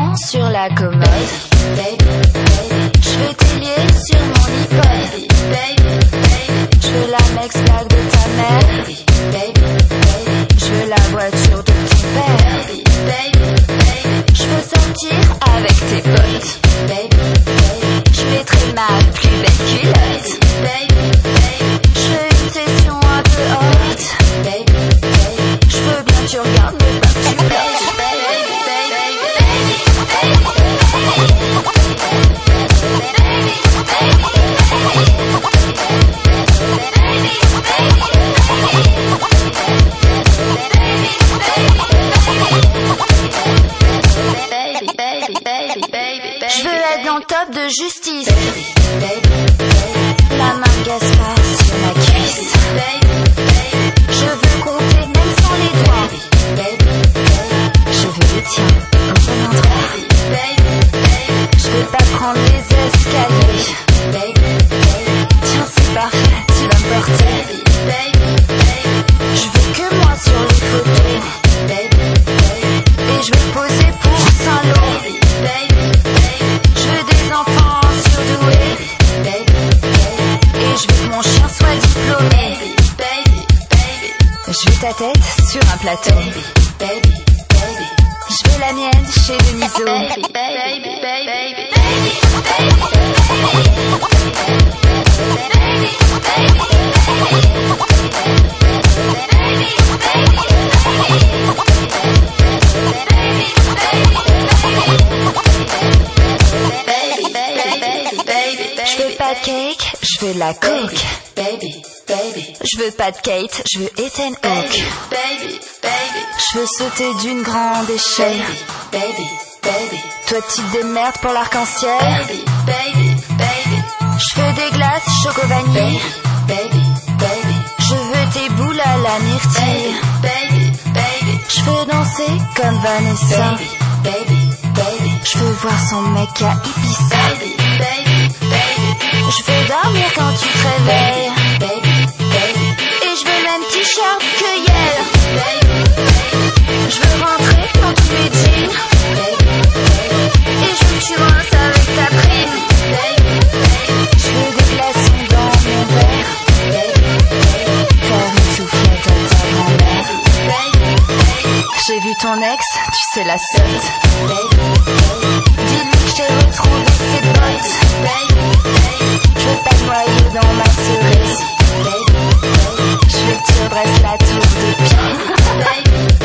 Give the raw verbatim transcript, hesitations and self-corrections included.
vêtements sur la commode. Je veux tes liés sur mon iPod. Je veux la Mex-Bag de ta mère. Je veux la voiture de ton père. Je veux sortir avec tes potes. Je mettrai ma plus belle culotte. Je veux une session un peu haute. Je veux bien que tu regardes mais pas que tu pètes. Je veux être dans le top de justice. La main de Gaspard sur ma cuisse. Je veux compter même sans les doigts. Je veux le tien au bon endroit. Je veux pas prendre les escaliers. Tiens c'est parfait, tu vas me porter. Je veux que moi sur les photos. Et je veux poser pour Saint-Lô. Je veux des enfants surdoués. Et je veux que mon chien soit diplômé. Je veux ta tête sur un plateau. Je veux la mienne chez Deniso. Je veux pas de cake, je veux de la coke. Je veux pas de Kate, je veux Ethan Hawke. Je veux sauter d'une grande échelle. Toi tu te démerdes pour l'arc-en-ciel. Je veux des glaces choco vanille. Je veux tes boules à la myrtille. Je veux danser comme Vanessa. Je veux voir son mec à Ibiza. Je veux dormir quand tu te réveilles. Et je veux même t-shirt cueillère. Je veux rentrer dans tous les jeans. Et je veux que tu rinces avec ta prime. Je veux des glaçons dans mon verre. Faire une soufflette à ta grand-mère. J'ai vu ton ex, tu sais la sotte. Dis-lui que j'ai retrouvé ses bottes. Je veux pas te noyer dans ma cerise. Je veux que tu redresses la tour de pied.